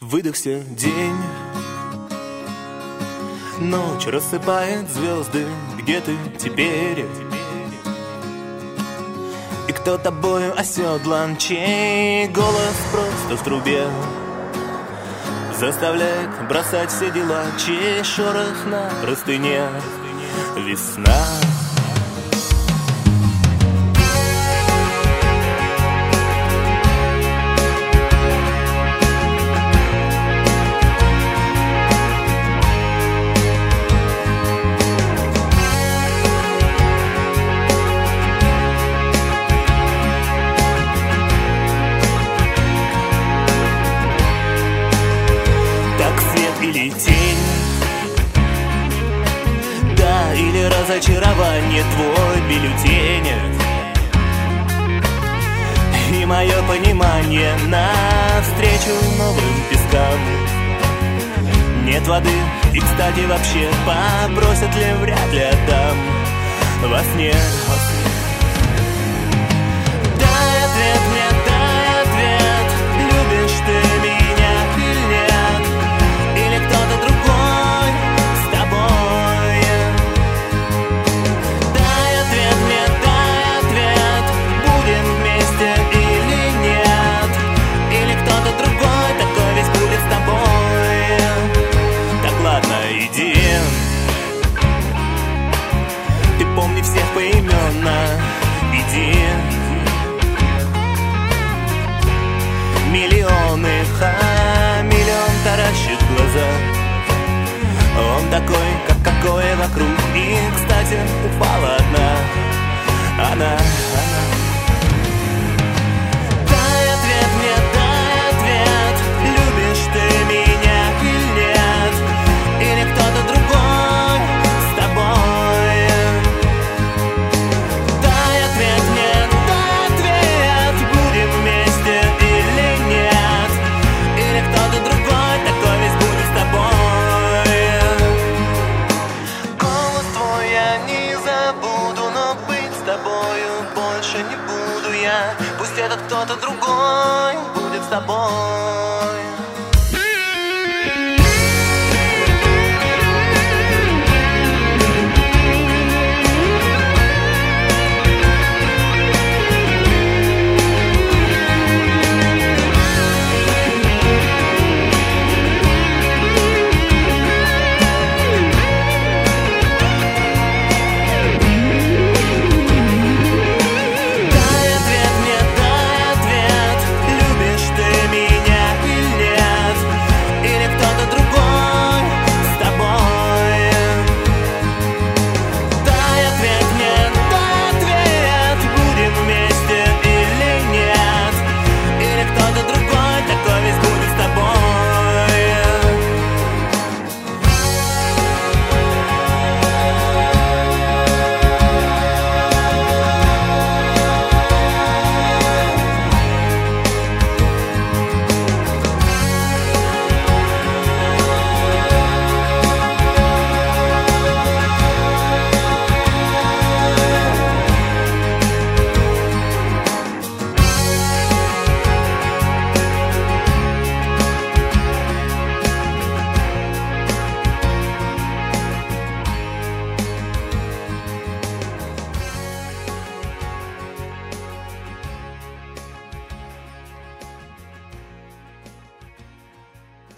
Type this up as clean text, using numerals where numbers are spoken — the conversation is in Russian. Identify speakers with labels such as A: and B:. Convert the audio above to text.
A: Выдохся день, ночь рассыпает звезды. Где ты теперь? И кто тобою оседлан? Чей голос просто в трубе заставляет бросать все дела? Чей шорох на простыне? Весна. Или тень, да, или разочарование, твой бюллетень. И мое понимание навстречу новым пескам. Нет воды, и, кстати, вообще попросят ли, вряд ли отдам. Во сне, дай ответ мне, дай ответ. Любишь ты меня или нет? Или кто-то другой с тобой? Дай ответ мне, дай ответ. Будем вместе или нет? Или кто-то другой такой весь будет с тобой? Так ладно, иди. Ты помни всех поименно. Иди. Миллионы хамелеон таращит глаза. Он такой, как какое вокруг. И, кстати, упала одна. Она. Дай ответ мне, дай ответ. Любишь ты меня или нет? Или кто-то другой с тобой? Дай ответ мне, дай ответ. Будем вместе или нет? Или кто-то другой такой весь будет с тобой? Голос твой я не забуду, но быть с тобою больше не буду я. Пусть этот кто-то другой будет с тобой.